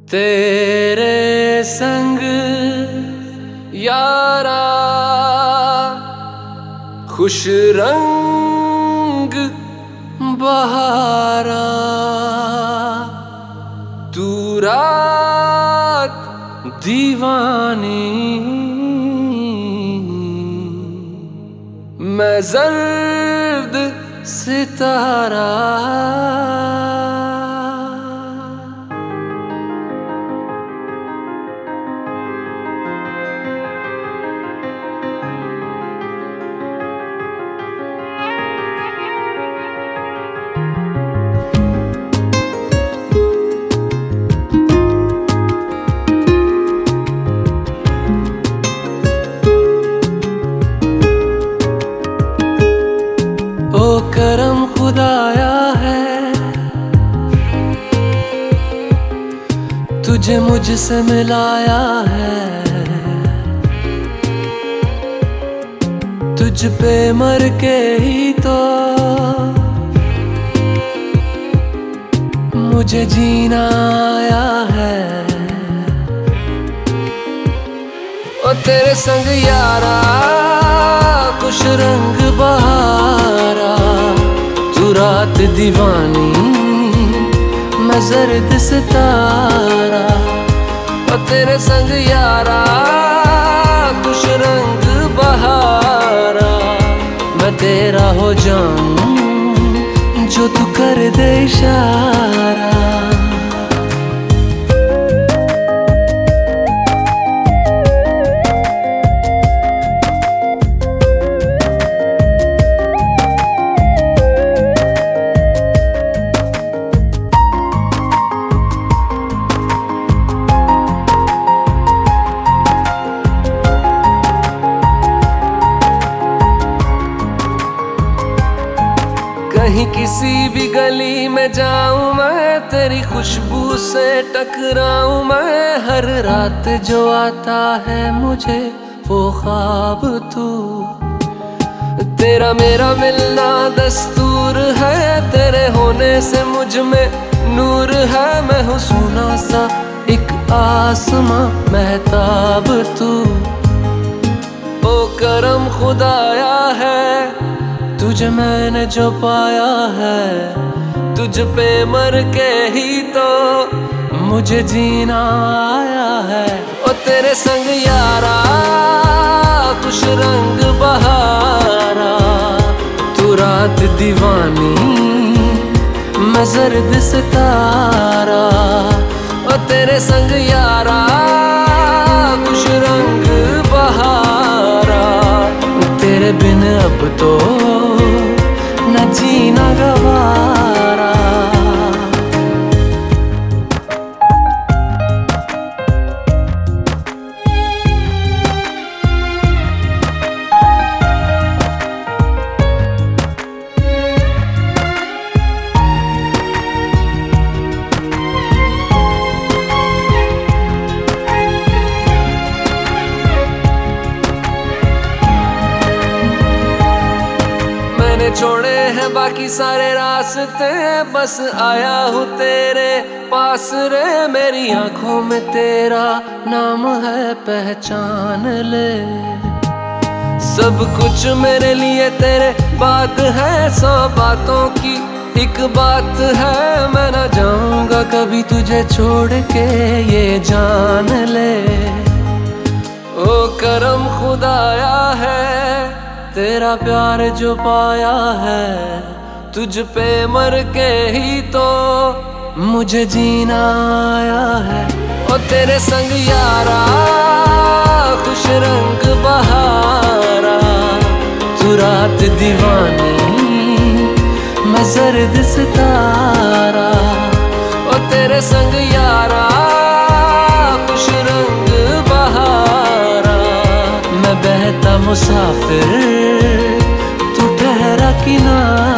तेरे संग यारा खुश रंग बहारा, तू रात दीवानी, मैं जर्द सितारा। ओ करम खुदाया है, तुझे मुझसे मिलाया है। तुझ पे मर के ही तो मुझे जीना आया है। ओ तेरे संग यारा खुश रंग बहारा, तू रात दीवानी, मैं जर्द सितारा। ओ तेरे संग यारा खुश रंग बहारा, मैं तेरा हो जाऊं जो तू कर दे इशारा। कहीं किसी भी गली में जाऊं मैं, तेरी खुशबू से टकराऊं मैं। हर रात जो आता है मुझे वो ख्वाब तू, तेरा मेरा मिलना दस्तूर है। तेरे होने से मुझ में नूर है, मैं हूँ सोना सा एक आसमां महताब तू। ओ करम खुदाया है, तुझे मैंने जो पाया है। तुझ पे मर के ही तो मुझे जीना आया है। ओ तेरे संग यारा खुश रंग बहारा, तू रात दीवानी, मैं जर्द सितारा। ओ तेरे संग यारा खुश रंग बहारा, तेरे बिन अब तो न जीना गवारा। छोड़े हैं बाकी सारे रास्ते, बस आया हूँ तेरे पास रे। मेरी आंखों में तेरा नाम है, पहचान ले। सब कुछ मेरे लिए तेरे बात है, 100 बातों की एक बात है। मैं ना जाऊंगा कभी तुझे छोड़ के, ये जान ले। ओ करम खुदाया है, तेरा प्यार जो पाया है। तुझ पे मर के ही तो मुझे जीना आया है। ओ तेरे संग यारा खुश रंग बहारा, तू रात दीवानी, मैं जर्द सितारा। ओ तेरे संग यारा खुश रंग बहारा, मैं बहता मुसाफिर, तू ठहरा किनारा।